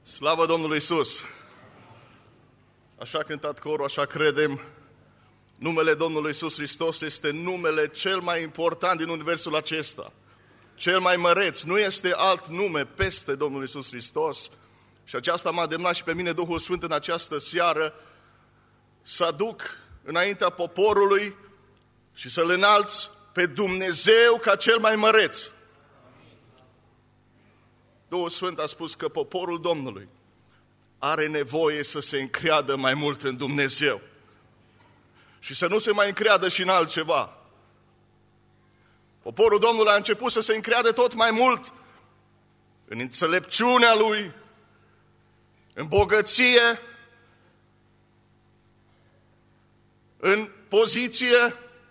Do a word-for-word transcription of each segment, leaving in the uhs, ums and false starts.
Slavă Domnului Iisus! Așa a cântat corul, așa credem. Numele Domnului Iisus Hristos este numele cel mai important din universul acesta. Cel mai măreț. Nu este alt nume peste Domnul Iisus Hristos. Și aceasta m-a demnat și pe mine Duhul Sfânt în această seară să aduc înaintea poporului și să-L înalți pe Dumnezeu ca cel mai măreț. Duhul Sfânt a spus că poporul Domnului are nevoie să se încreadă mai mult în Dumnezeu și să nu se mai încreadă și în altceva. Poporul Domnului a început să se încreadă tot mai mult în înțelepciunea Lui, în bogăție, în poziție,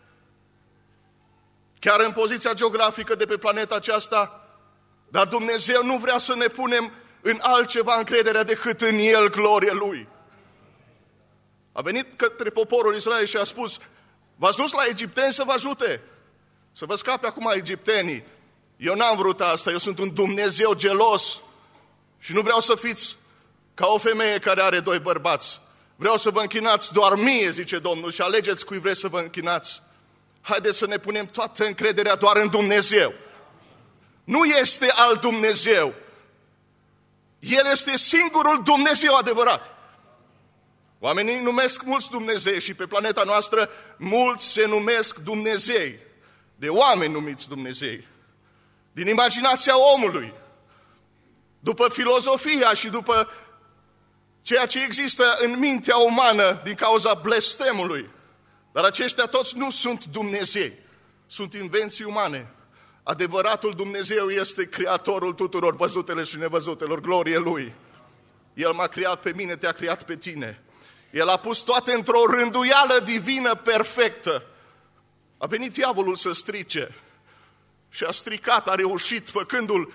chiar în poziția geografică de pe planeta aceasta, dar Dumnezeu nu vrea să ne punem în altceva încrederea decât în El, glorie Lui. A venit către poporul Israel și a spus: v-ați dus la egipteni să vă ajute, să vă scape acum egiptenii. Eu n-am vrut asta, eu sunt un Dumnezeu gelos și nu vreau să fiți ca o femeie care are doi bărbați. Vreau să vă închinați doar mie, zice Domnul, și alegeți cui vreți să vă închinați. Haideți să ne punem toată încrederea doar în Dumnezeu. Nu este alt Dumnezeu. El este singurul Dumnezeu adevărat. Oamenii numesc mulți Dumnezei și pe planeta noastră mulți se numesc Dumnezei. De oameni numiți Dumnezei. Din imaginația omului. După filozofia și după ceea ce există în mintea umană din cauza blestemului. Dar aceștia toți nu sunt Dumnezei. Sunt invenții umane. Adevăratul Dumnezeu este Creatorul tuturor văzutelor și nevăzutelor, glorie Lui. El m-a creat pe mine, te-a creat pe tine. El a pus toate într-o rânduială divină perfectă. A venit diavolul să strice și a stricat, a reușit făcându-l,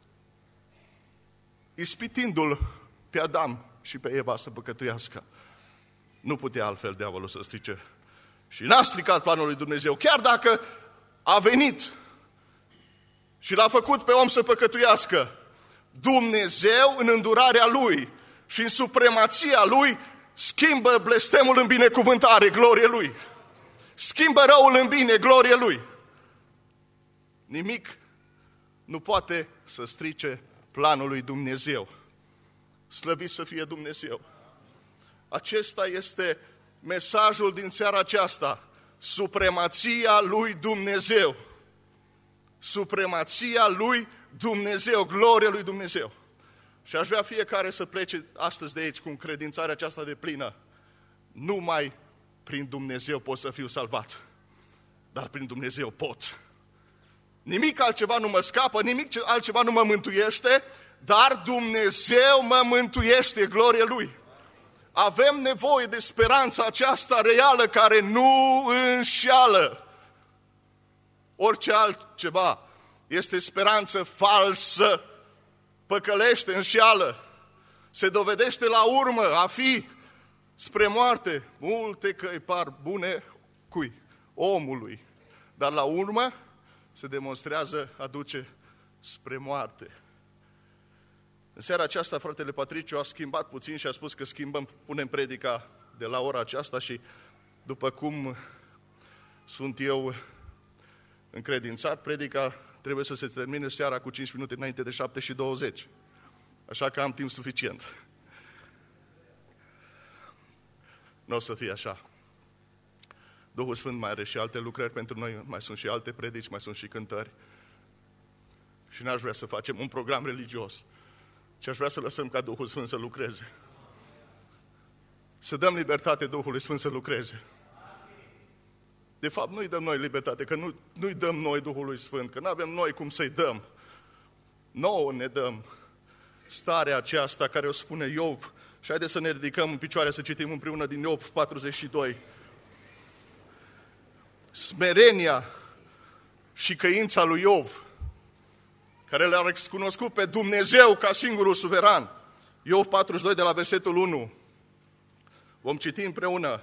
ispitindu-l pe Adam și pe Eva să păcătuiască. Nu putea altfel diavolul să strice. Și n-a stricat planul lui Dumnezeu, chiar dacă a venit și l-a făcut pe om să păcătuiască. Dumnezeu, în îndurarea Lui și în supremația Lui, schimbă blestemul în binecuvântare, glorie Lui. Schimbă răul în bine, glorie Lui. Nimic nu poate să strice planul lui Dumnezeu. Slăvit să fie Dumnezeu. Acesta este mesajul din seara aceasta. Supremația lui Dumnezeu. Supremația lui Dumnezeu, gloria lui Dumnezeu. Și aș vrea fiecare să plece astăzi de aici cu încredințarea aceasta de plină. Numai prin Dumnezeu pot să fiu salvat, dar prin Dumnezeu pot. Nimic altceva nu mă scapă, nimic altceva nu mă mântuiește, dar Dumnezeu mă mântuiește, glorie Lui. Avem nevoie de speranța aceasta reală care nu înșeală. Orice altceva este speranță falsă, păcălește, înșeală, se dovedește la urmă a fi spre moarte. Multe căi par bune cui? Omului. Dar la urmă se demonstrează a duce spre moarte. În seara aceasta, fratele Patriciu a schimbat puțin și a spus că schimbăm, punem predica de la ora aceasta și după cum sunt eu încredințat, predica trebuie să se termine seara cu cinci minute înainte de șapte și douăzeci. Așa că am timp suficient. Nu o să fie așa. Duhul Sfânt mai are și alte lucrări pentru noi, mai sunt și alte predici, mai sunt și cântări. Și n-aș vrea să facem un program religios, ci aș vrea să lăsăm ca Duhul Sfânt să lucreze. Să dăm libertate Duhului Sfânt să lucreze. De fapt, nu-i dăm noi libertate, că nu, nu-i dăm noi Duhului Sfânt, că nu avem noi cum să-i dăm. Nouă ne dăm starea aceasta care o spune Iov. Și haideți să ne ridicăm în picioare să citim împreună din Iov patruzeci și doi. Smerenia și căința lui Iov, care le-a recunoscut pe Dumnezeu ca singurul suveran. Iov patruzeci și doi de la versetul unu. Vom citi împreună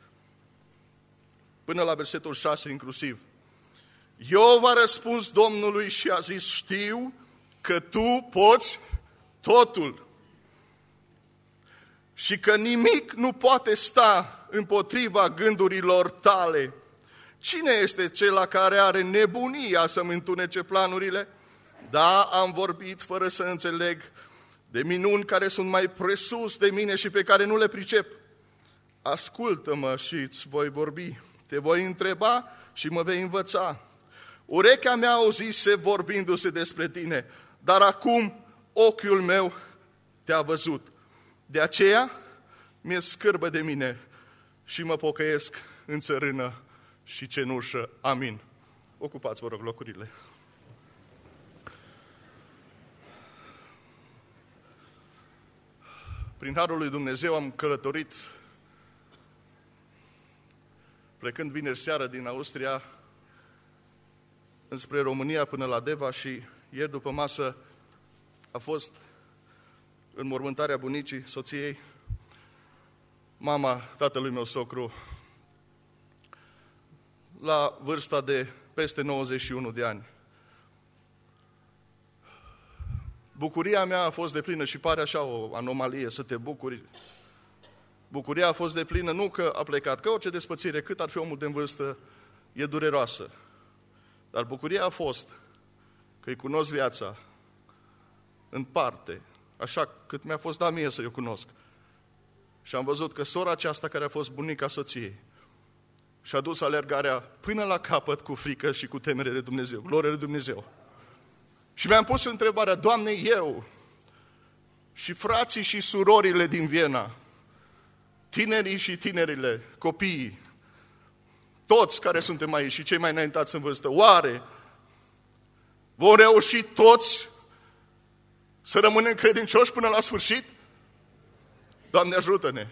până la versetul șase inclusiv. Iov a răspuns Domnului și a zis: știu că Tu poți totul și că nimic nu poate sta împotriva gândurilor tale. Cine este cel la care are nebunia să-mi întunece planurile? Da, am vorbit fără să înțeleg de minuni care sunt mai presus de mine și pe care nu le pricep. Ascultă-mă și îți voi vorbi, te voi întreba și mă vei învăța. Urechea mea auzise vorbindu-se despre tine, dar acum ochiul meu te-a văzut. De aceea mi-e scârbă de mine și mă pocăiesc în țărână și cenușă. Amin. Ocupați, vă rog, locurile. Prin harul lui Dumnezeu am călătorit, plecând vineri seară din Austria, înspre România până la Deva și ieri după masă a fost înmormântarea bunicii, soției, mama tatălui meu socru, la vârsta de peste nouăzeci și unu de ani. Bucuria mea a fost deplină și pare așa o anomalie să te bucuri. Bucuria a fost deplină nu că a plecat, că orice despățire, cât ar fi omul de vârstă, e dureroasă. Dar bucuria a fost că îi cunosc viața în parte, așa cât mi-a fost dat mie să o cunosc. Și am văzut că sora aceasta, care a fost bunica soției, și-a dus alergarea până la capăt cu frică și cu temere de Dumnezeu, glorie de Dumnezeu. Și mi-am pus întrebarea, Doamne, eu și frații și surorile din Viena, tinerii și tinerile, copiii, toți care suntem aici și cei mai înaintați în vârstă, oare vom reuși toți să rămânem credincioși până la sfârșit? Doamne, ajută-ne!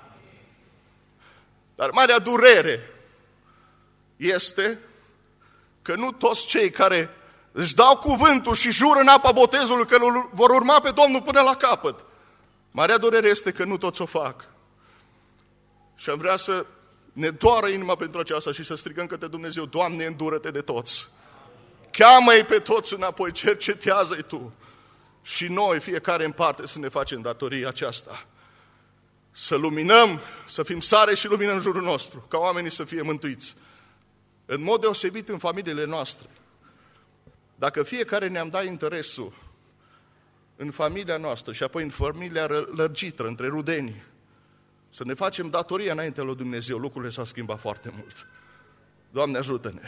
Dar marea durere este că nu toți cei care își dau cuvântul și jură în apa botezului că vor urma pe Domnul până la capăt. Marea durere este că nu toți o fac. Și am vrea să ne doară inima pentru aceasta și să strigăm către Dumnezeu, Doamne, îndură-te de toți. Cheamă-i pe toți înapoi, cercetează-i Tu. Și noi, fiecare în parte, să ne facem datoria aceasta. Să luminăm, să fim sare și lumină în jurul nostru, ca oamenii să fie mântuiți. În mod deosebit în familiile noastre. Dacă fiecare ne-am dat interesul în familia noastră și apoi în familia lărgită, între rudenii, să ne facem datoria înaintea lui Dumnezeu, lucrurile s-au schimbat foarte mult. Doamne, ajută-ne!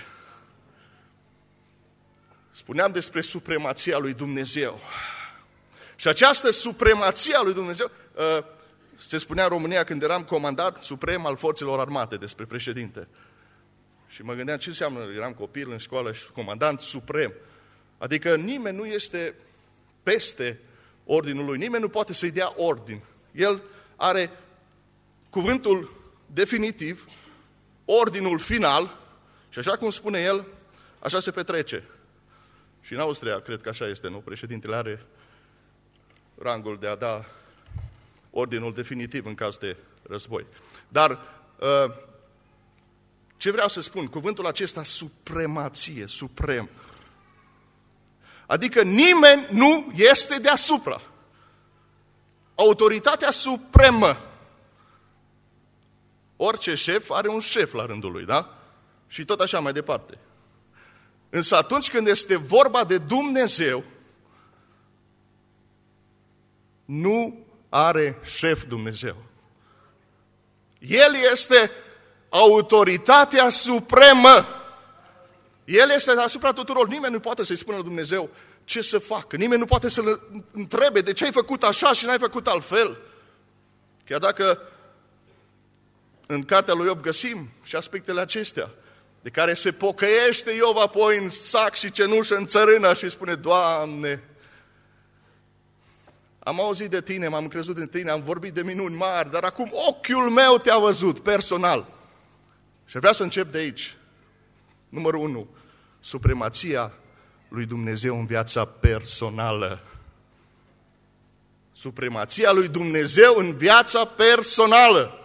Spuneam despre supremația lui Dumnezeu. Și această supremație a lui Dumnezeu, se spunea în România când eram comandant suprem al forțelor armate despre președinte. Și mă gândeam ce înseamnă, eram copil în școală și comandant suprem. Adică nimeni nu este peste ordinul lui, nimeni nu poate să-i dea ordin. El are cuvântul definitiv, ordinul final și așa cum spune el, așa se petrece. Și în Austria, cred că așa este, nu? Președintele are rangul de a da ordinul definitiv în caz de război. Dar ce vreau să spun? Cuvântul acesta, supremație, suprem. Adică nimeni nu este deasupra. Autoritatea supremă. Orice șef are un șef la rândul lui, da? Și tot așa mai departe. Însă atunci când este vorba de Dumnezeu, nu are șef Dumnezeu. El este autoritatea supremă. El este deasupra tuturor. Nimeni nu poate să-i spună lui Dumnezeu ce să facă. Nimeni nu poate să-L întrebe de ce ai făcut așa și n-ai făcut altfel. Chiar dacă în cartea lui Iov găsim și aspectele acestea, de care se pocăiește Iov apoi în sac și cenușă, în țărână și spune, Doamne, am auzit de Tine, m-am crezut în Tine, am vorbit de minuni mari, dar acum ochiul meu Te-a văzut, personal. Și vreau să încep de aici. Numărul unu, supremația lui Dumnezeu în viața personală. Supremația lui Dumnezeu în viața personală.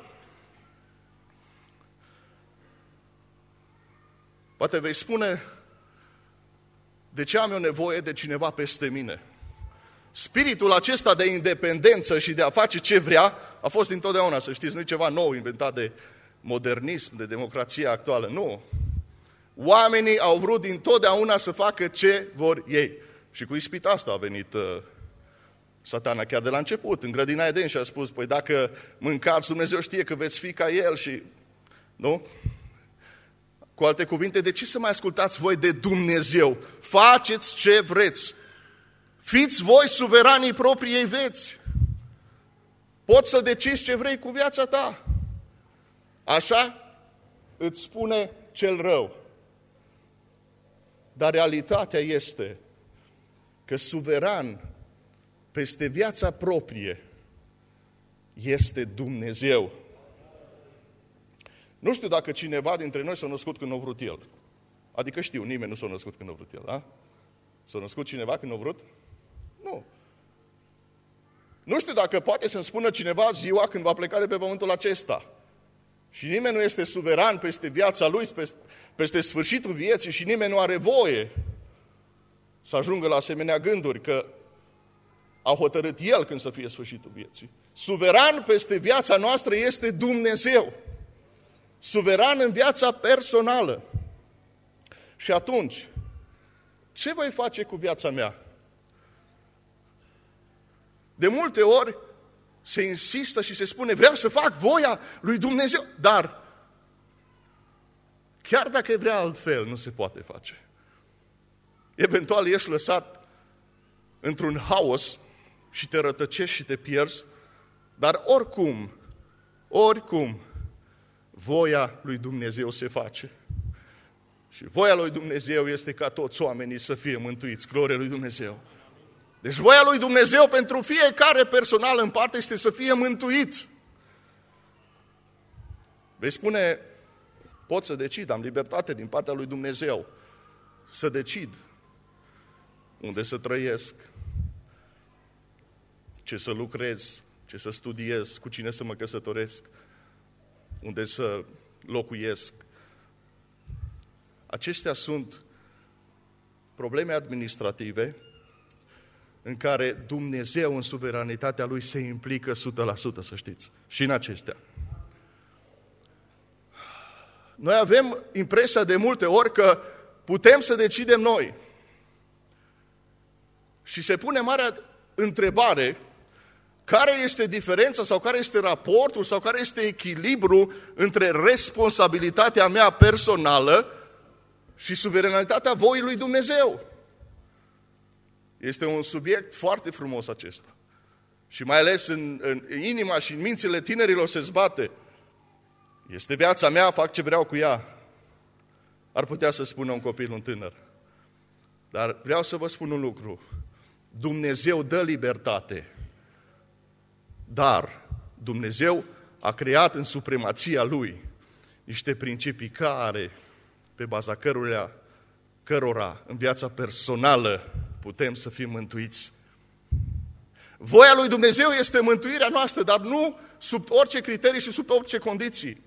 Poate vei spune, de ce am eu nevoie de cineva peste mine? Spiritul acesta de independență și de a face ce vrea a fost întotdeauna, să știți, nu e ceva nou inventat de modernism, de democrația actuală, nu. Oamenii au vrut dintotdeauna să facă ce vor ei. Și cu ispita asta a venit uh, Satana chiar de la început, în grădina Eden, și a spus, păi dacă mâncați, Dumnezeu știe că veți fi ca El și... Nu? Cu alte cuvinte, de ce să mai ascultați voi de Dumnezeu? Faceți ce vreți. Fiți voi suveranii propriei vieți. Poți să decizi ce vrei cu viața ta. Așa îți spune cel rău. Dar realitatea este că suveran peste viața proprie este Dumnezeu. Nu știu dacă cineva dintre noi s-a născut când a vrut El. Adică știu, nimeni nu s-a născut când a vrut El, da? S-a născut cineva când a vrut? Nu. Nu știu dacă poate să-mi spună cineva ziua când va pleca de pe pământul acesta. Și nimeni nu este suveran peste viața lui, peste, peste sfârșitul vieții și nimeni nu are voie să ajungă la asemenea gânduri, că a hotărât El când să fie sfârșitul vieții. Suveran peste viața noastră este Dumnezeu. Suveran în viața personală. Și atunci, ce voi face cu viața mea? De multe ori se insistă și se spune, vreau să fac voia lui Dumnezeu, dar chiar dacă vrea altfel, nu se poate face. Eventual ești lăsat într-un haos și te rătăcești și te pierzi, dar oricum, oricum, voia lui Dumnezeu se face. Și voia lui Dumnezeu este ca toți oamenii să fie mântuiți. Glorie lui Dumnezeu. Deci voia lui Dumnezeu pentru fiecare personal în parte este să fie mântuit. Vei spune, pot să decid, am libertate din partea lui Dumnezeu să decid unde să trăiesc, ce să lucrez, ce să studiez, cu cine să mă căsătoresc, unde să locuiesc. Acestea sunt probleme administrative în care Dumnezeu în suveranitatea Lui se implică o sută la sută, să știți, și în acestea. Noi avem impresia de multe ori că putem să decidem noi. Și se pune marea întrebare, care este diferența sau care este raportul sau care este echilibru între responsabilitatea mea personală și suveranitatea voii lui Dumnezeu. Este un subiect foarte frumos acesta. Și mai ales în, în inima și în mințile tinerilor se zbate. Este viața mea, fac ce vreau cu ea. Ar putea să spună un copil, un tânăr. Dar vreau să vă spun un lucru. Dumnezeu dă libertate. Dar Dumnezeu a creat în supremația Lui niște principii care, pe baza cărora, cărora în viața personală putem să fim mântuiți. Voia lui Dumnezeu este mântuirea noastră, dar nu sub orice criterii și sub orice condiții.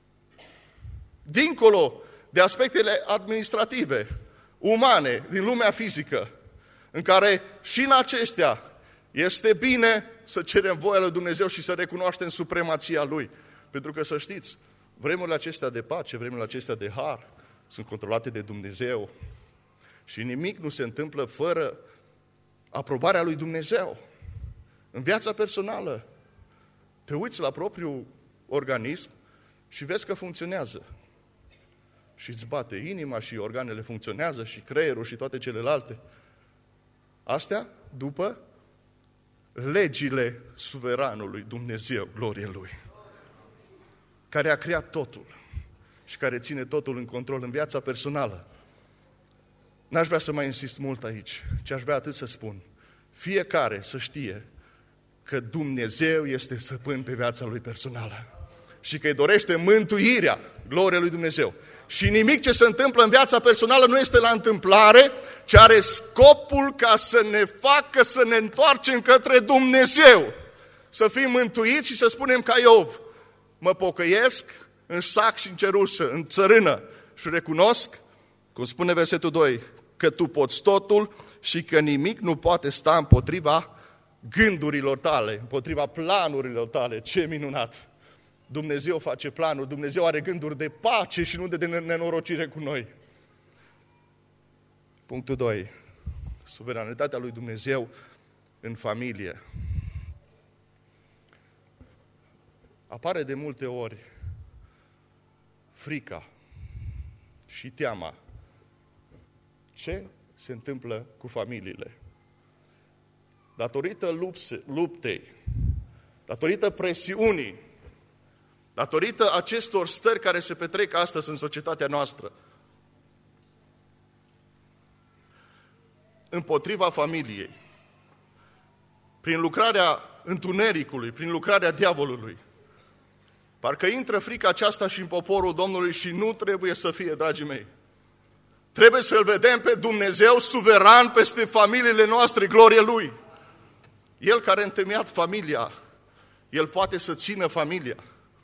Dincolo de aspectele administrative, umane, din lumea fizică, în care și în acestea este bine să cerem voia lui Dumnezeu și să recunoaștem supremația Lui. Pentru că, să știți, vremurile acestea de pace, vremurile acestea de har, sunt controlate de Dumnezeu. Și nimic nu se întâmplă fără aprobarea lui Dumnezeu. În viața personală, te uiți la propriul organism și vezi că funcționează. Și îți bate inima și organele funcționează și creierul și toate celelalte. Astea după legile suveranului Dumnezeu, glorie Lui, care a creat totul și care ține totul în control în viața personală. N-aș vrea să mai insist mult aici, ci aș vrea atât să spun. Fiecare să știe că Dumnezeu este stăpân pe viața lui personală și că îi dorește mântuirea, glorie lui Dumnezeu. Și nimic ce se întâmplă în viața personală nu este la întâmplare, ci are scopul ca să ne facă să ne întoarcem către Dumnezeu. Să fim mântuiți și să spunem ca Iov, mă pocăiesc în sac și în cerușă, în țărână și recunosc, cum spune versetul doi, că Tu poți totul și că nimic nu poate sta împotriva gândurilor tale, împotriva planurilor tale. Ce minunat! Dumnezeu face planuri, Dumnezeu are gânduri de pace și nu de nenorocire cu noi. Punctul doi. Suveranitatea lui Dumnezeu în familie. Apare de multe ori frica și teama. Ce se întâmplă cu familiile? Datorită lupse, luptei, datorită presiunii, datorită acestor stări care se petrec astăzi în societatea noastră, împotriva familiei, prin lucrarea întunericului, prin lucrarea diavolului, parcă intră frica aceasta și în poporul Domnului și nu trebuie să fie, dragii mei. Trebuie să-L vedem pe Dumnezeu suveran peste familiile noastre, glorie Lui. El care a întemeiat familia, El poate să țină familia.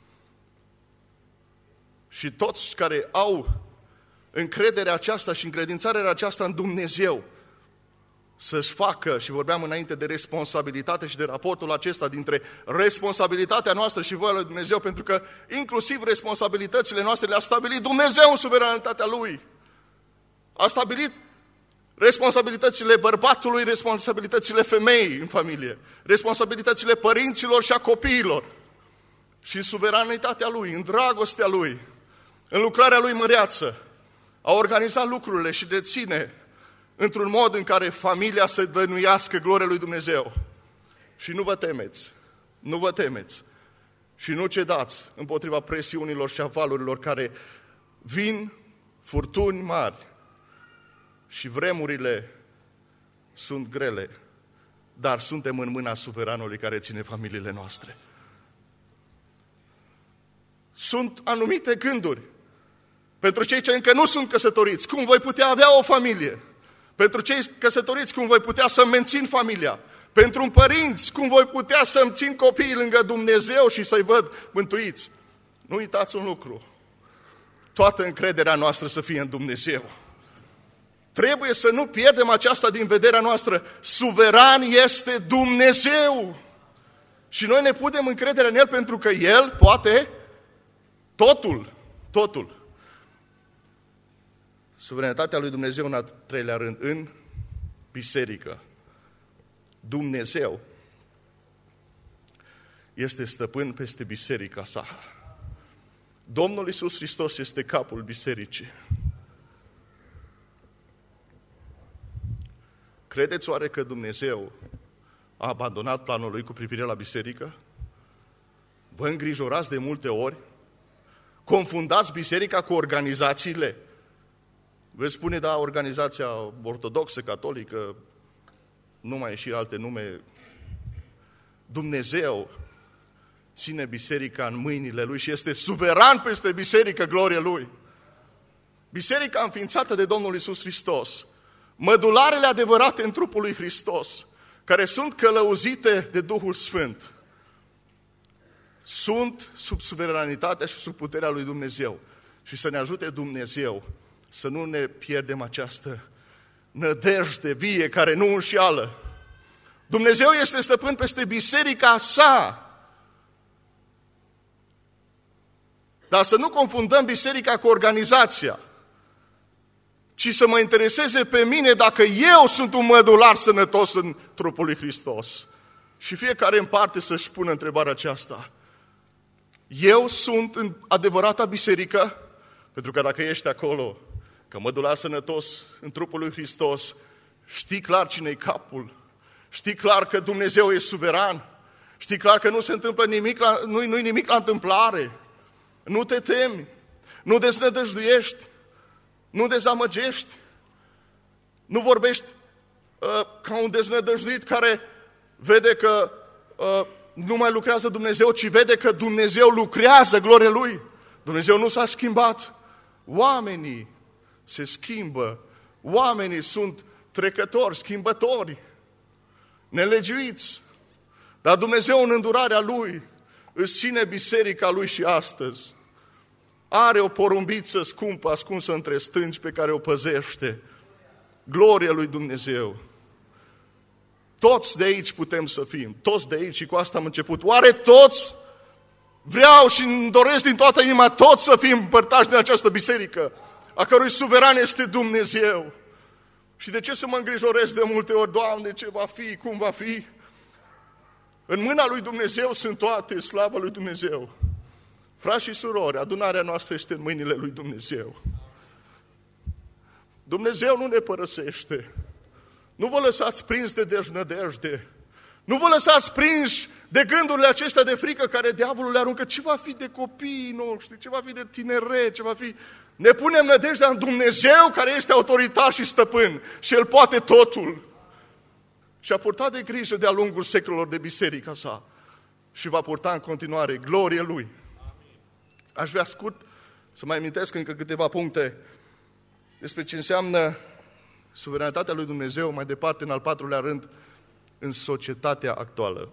Și toți care au încrederea aceasta și încredințarea aceasta în Dumnezeu, să-și facă, și vorbeam înainte de responsabilitate și de raportul acesta dintre responsabilitatea noastră și voia lui Dumnezeu, pentru că inclusiv responsabilitățile noastre le-a stabilit Dumnezeu în suveranitatea Lui. A stabilit responsabilitățile bărbatului, responsabilitățile femeii în familie, responsabilitățile părinților și a copiilor. Și în suveranitatea Lui, în dragostea Lui, în lucrarea Lui măreață, a organizat lucrurile și le ține într-un mod în care familia să dăinuiască gloria lui Dumnezeu. Și nu vă temeți, nu vă temeți și nu cedați împotriva presiunilor și a valurilor care vin, furtuni mari și vremurile sunt grele, dar suntem în mâna suveranului care ține familiile noastre. Sunt anumite gânduri pentru cei ce încă nu sunt căsătoriți, cum voi putea avea o familie? Pentru cei căsătoriți, cum voi putea să mențin familia? Pentru un părinți, cum voi putea să-mi țin copiii lângă Dumnezeu și să-i văd mântuiți? Nu uitați un lucru. Toată încrederea noastră să fie în Dumnezeu. Trebuie să nu pierdem aceasta din vederea noastră. Suveran este Dumnezeu. Și noi ne punem încrederea în El pentru că El poate totul. Totul. Suveranitatea lui Dumnezeu în al treilea rând, în biserică. Dumnezeu este stăpân peste biserica sa. Domnul Iisus Hristos este capul bisericii. Credeți oare că Dumnezeu a abandonat planul Lui cu privire la biserică? Vă îngrijorați de multe ori? Confundați biserica cu organizațiile? Veți spune, da, organizația ortodoxă, catolică, nu mai e și alte nume. Dumnezeu ține biserica în mâinile Lui și este suveran peste biserică, glorie Lui. Biserica înființată de Domnul Iisus Hristos, mădularele adevărate în trupul lui Hristos, care sunt călăuzite de Duhul Sfânt, sunt sub suveranitatea și sub puterea lui Dumnezeu. Și să ne ajute Dumnezeu să nu ne pierdem această nădejde vie care nu înșeală. Dumnezeu este stăpân peste biserica sa. Dar să nu confundăm biserica cu organizația, ci să mă intereseze pe mine dacă eu sunt un mădular sănătos în trupul lui Hristos. Și fiecare în parte să-și pună întrebarea aceasta. Eu sunt în adevărata biserică? Pentru că dacă ești acolo, că mădular sănătos în trupul lui Hristos, știi clar cine-i capul, știi clar că Dumnezeu e suveran, știi clar că nu se întâmplă nimic, la, nu-i, nu-i nimic la întâmplare. Nu te temi, nu deznădăjduiești, nu dezamăgești, nu vorbești uh, ca un deznădăjduit care vede că uh, nu mai lucrează Dumnezeu, ci vede că Dumnezeu lucrează, glorie Lui. Dumnezeu nu s-a schimbat. Oamenii se schimbă, oamenii sunt trecători, schimbători, nelegiuiți. Dar Dumnezeu în îndurarea Lui îți ține biserica Lui și astăzi. Are o porumbiță scumpă ascunsă între stânci pe care o păzește. Gloria lui Dumnezeu. Toți de aici putem să fim, toți de aici și cu asta am început. Oare toți vreau și îmi doresc din toată inima toți să fim părtași din această biserică, a cărui suveran este Dumnezeu? Și de ce să mă îngrijorez de multe ori, Doamne, ce va fi, cum va fi? În mâna lui Dumnezeu sunt toate, slavă lui Dumnezeu. Frați și surori, adunarea noastră este în mâinile lui Dumnezeu. Dumnezeu nu ne părăsește. Nu vă lăsați prins de deznădejde. Nu vă lăsați prinși de gândurile acestea de frică care diavolul le aruncă. Ce va fi de copiii noștri? Ce va fi de tineret? Ce va fi... Ne punem nădejdea în Dumnezeu care este autoritar și stăpân și El poate totul. Și a purtat de grijă de-a lungul secolelor de biserica sa și va purta în continuare glorie Lui. Aș vrea scurt să mai amintesc încă câteva puncte despre ce înseamnă suveranitatea lui Dumnezeu, mai departe, în al patrulea rând, în societatea actuală.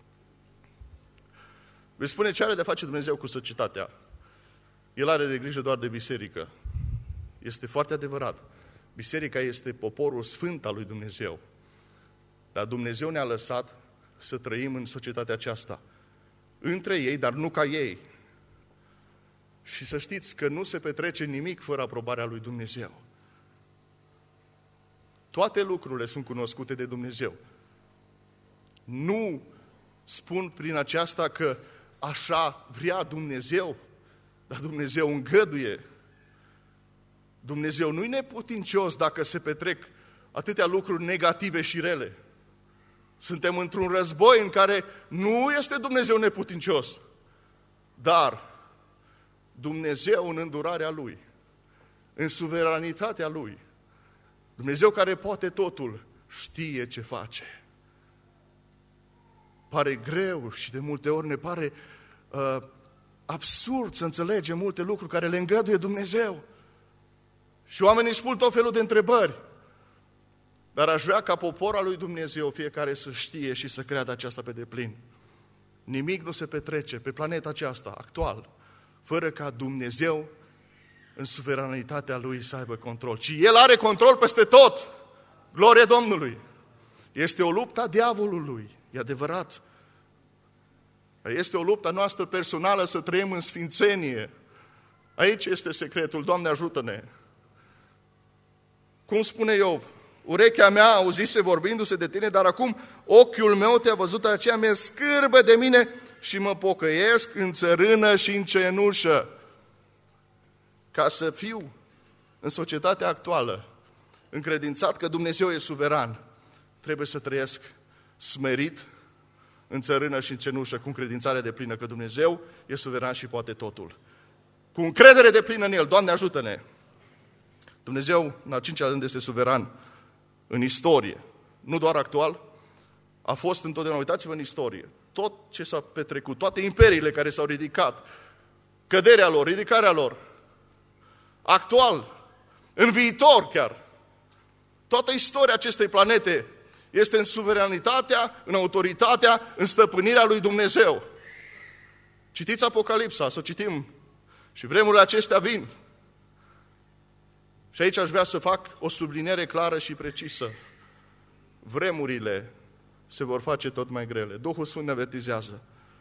Vei spune ce are de face Dumnezeu cu societatea. El are de grijă doar de biserică. Este foarte adevărat. Biserica este poporul sfânt al lui Dumnezeu. Dar Dumnezeu ne-a lăsat să trăim în societatea aceasta. Între ei, dar nu ca ei. Și să știți că nu se petrece nimic fără aprobarea lui Dumnezeu. Toate lucrurile sunt cunoscute de Dumnezeu. Nu spun prin aceasta că așa vrea Dumnezeu, dar Dumnezeu îngăduie. Dumnezeu nu-i neputincios dacă se petrec atâtea lucruri negative și rele. Suntem într-un război în care nu este Dumnezeu neputincios, dar Dumnezeu în îndurarea Lui, în suveranitatea Lui, Dumnezeu care poate totul, știe ce face. Pare greu și de multe ori ne pare uh, absurd să înțelegem multe lucruri care le îngăduie Dumnezeu. Și oamenii își pun tot felul de întrebări. Dar aș vrea ca popor al lui Dumnezeu fiecare să știe și să creadă aceasta pe deplin. Nimic nu se petrece pe planeta aceasta, actual, fără ca Dumnezeu în suveranitatea Lui să aibă control. Și El are control peste tot. Glorie Domnului! Este o luptă a diavolului, e adevărat. Este o luptă noastră personală să trăim în sfințenie. Aici este secretul, Doamne ajută-ne! Cum spune Iov, urechea mea auzise vorbindu-se de tine, dar acum ochiul meu te-a văzut, aceea mi-e scârbă de mine și mă pocăiesc în țărână și în cenușă. Ca să fiu în societatea actuală încredințat că Dumnezeu e suveran, trebuie să trăiesc smerit în țărână și în cenușă, cu încredințare de plină că Dumnezeu e suveran și poate totul. Cu încredere de plină în El, Doamne ajută-ne! Dumnezeu, în al cincilea rând, este suveran în istorie, nu doar actual, a fost întotdeauna, uitați-vă în istorie, tot ce s-a petrecut, toate imperiile care s-au ridicat, căderea lor, ridicarea lor, actual, în viitor chiar, toată istoria acestei planete este în suveranitatea, în autoritatea, în stăpânirea lui Dumnezeu. Citiți Apocalipsa, să o citim, și vremurile acestea vin. Și aici aș vrea să fac o subliniere clară și precisă. Vremurile se vor face tot mai grele. Duhul Sfânt ne avertizează.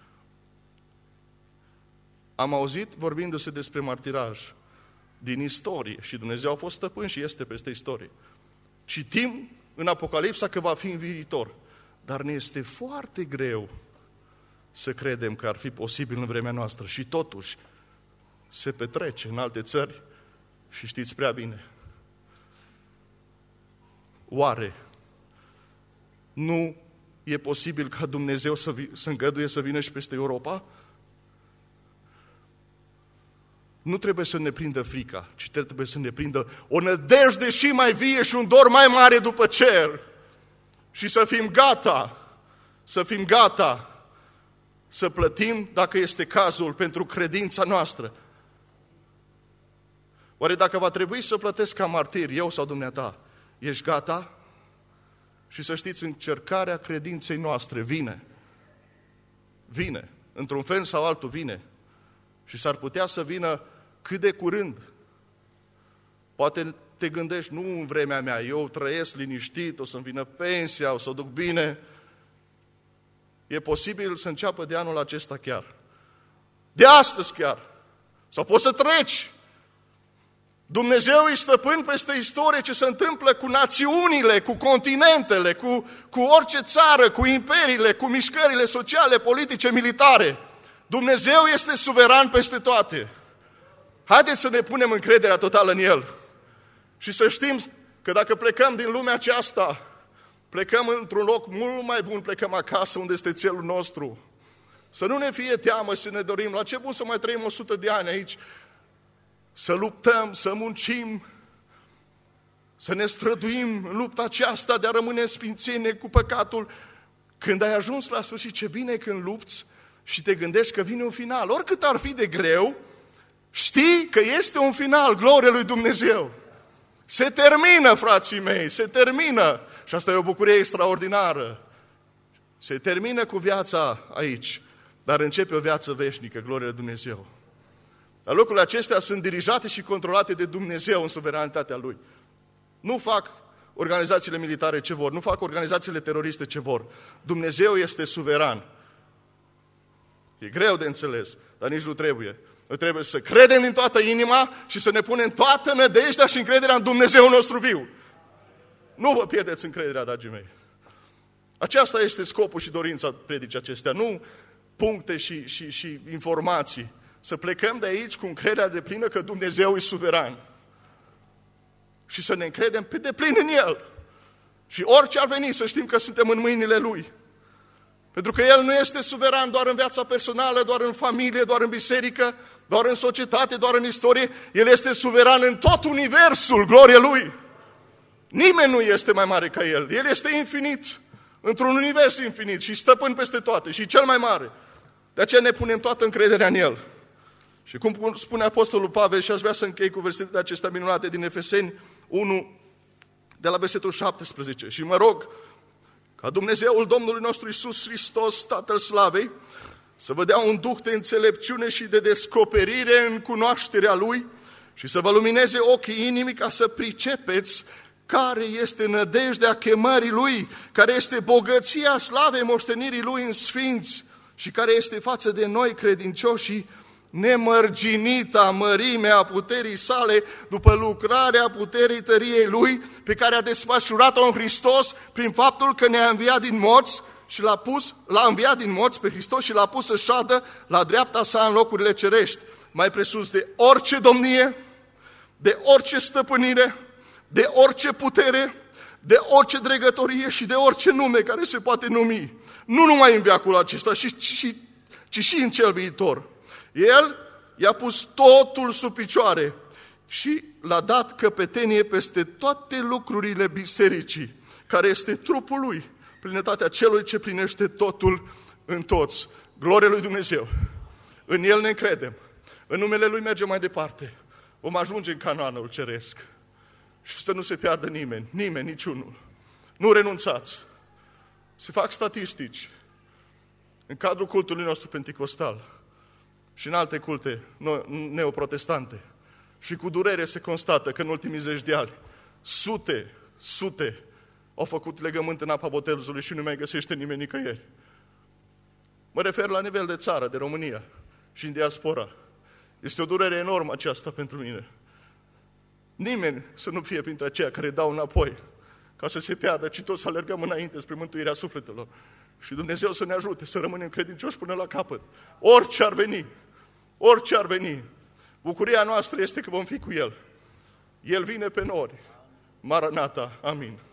Am auzit vorbindu-se despre martiraj din istorie și Dumnezeu a fost stăpân și este peste istorie. Citim în Apocalipsa că va fi în viitor, dar ne este foarte greu să credem că ar fi posibil în vremea noastră și totuși se petrece în alte țări și știți prea bine. Oare nu e posibil ca Dumnezeu să, vi- să îngăduie să vină și peste Europa? Nu trebuie să ne prindă frica, ci trebuie să ne prindă o nădejde și mai vie și un dor mai mare după cer. Și să fim gata, să fim gata să plătim, dacă este cazul, pentru credința noastră. Oare dacă va trebui să plătesc ca martir, eu sau dumneata, ești gata? Și să știți, încercarea credinței noastre vine. Vine. Într-un fel sau altul vine. Și s-ar putea să vină cât de curând. Poate te gândești, nu în vremea mea, eu trăiesc liniștit, o să-mi vină pensia, o să o duc bine. E posibil să înceapă de anul acesta chiar. De astăzi chiar. Sau poți să treci. Dumnezeu e stăpân peste istorie, ce se întâmplă cu națiunile, cu continentele, cu, cu orice țară, cu imperiile, cu mișcările sociale, politice, militare. Dumnezeu este suveran peste toate. Haideți să ne punem încrederea totală în El. Și să știm că dacă plecăm din lumea aceasta, plecăm într-un loc mult mai bun, plecăm acasă unde este țelul nostru. Să nu ne fie teamă să ne dorim, la ce bun să mai trăim o sută de ani aici, să luptăm, să muncim, să ne străduim în lupta aceasta de a rămâne în sfințenie cu păcatul. Când ai ajuns la sfârșit, ce bine când lupți și te gândești că vine un final. Oricât ar fi de greu, știi că este un final, glorie lui Dumnezeu. Se termină, frații mei, se termină. Și asta e o bucurie extraordinară. Se termină cu viața aici, dar începe o viață veșnică, glorie lui Dumnezeu. Dar lucrurile acestea sunt dirijate și controlate de Dumnezeu în suveranitatea Lui. Nu fac organizațiile militare ce vor, nu fac organizațiile teroriste ce vor. Dumnezeu este suveran. E greu de înțeles, dar nici nu trebuie. Noi trebuie să credem din toată inima și să ne punem toată nădejdea și încrederea în Dumnezeu nostru viu. Nu vă pierdeți încrederea, dragii mei. Aceasta este scopul și dorința predicii acestea, nu puncte și, și, și informații. Să plecăm de aici cu încrederea deplină că Dumnezeu e suveran. Și să ne încredem pe deplin în El. Și orice ar veni, să știm că suntem în mâinile Lui. Pentru că El nu este suveran doar în viața personală, doar în familie, doar în biserică, doar în societate, doar în istorie. El este suveran în tot universul, glorie Lui. Nimeni nu este mai mare ca El. El este infinit, într-un univers infinit și stăpân peste toate și cel mai mare. De aceea ne punem toată încrederea în El. Și cum spune Apostolul Pavel, și aș vrea să închei cu versetele acestea minunate din Efeseni unu, de la versetul șaptesprezece. Și mă rog ca Dumnezeul Domnului nostru Iisus Hristos, Tatăl Slavei, să vă dea un duh de înțelepciune și de descoperire în cunoașterea Lui și să vă lumineze ochii inimii ca să pricepeți care este nădejdea chemării Lui, care este bogăția slavei moștenirii Lui în sfinți și care este față de noi credincioșii nemărginita mărimea puterii sale după lucrarea puterii tăriei Lui pe care a desfășurat-o în Hristos prin faptul că ne-a înviat din morți și l-a pus, l-a înviat din morți pe Hristos și l-a pus să șadă la dreapta sa în locurile cerești, mai presus de orice domnie, de orice stăpânire, de orice putere, de orice dregătorie și de orice nume care se poate numi. Nu numai în veacul acesta, ci, ci, ci și în cel viitor. El i-a pus totul sub picioare și l-a dat căpetenie peste toate lucrurile bisericii, care este trupul Lui, plinătatea Celui ce plinește totul în toți. Glorie lui Dumnezeu! În El ne încredem. În numele Lui mergem mai departe. Vom ajunge în Canaanul ceresc. Și să nu se piardă nimeni, nimeni, niciunul. Nu renunțați. Se fac statistici în cadrul cultului nostru penticostal și în alte culte neoprotestante. Și cu durere se constată că în ultimii zeci de ani sute, sute au făcut legământ în apa botezului și nu mai găsește nimeni nicăieri. Mă refer la nivel de țară, de România și în diaspora. Este o durere enormă aceasta pentru mine. Nimeni să nu fie printre aceia care dau înapoi ca să se piardă, ci toți să alergăm înainte spre mântuirea sufletelor. Și Dumnezeu să ne ajute să rămânem credincioși până la capăt. Orice ar veni, orice ar veni, bucuria noastră este că vom fi cu El. El vine pe nori. Maranata. Amin.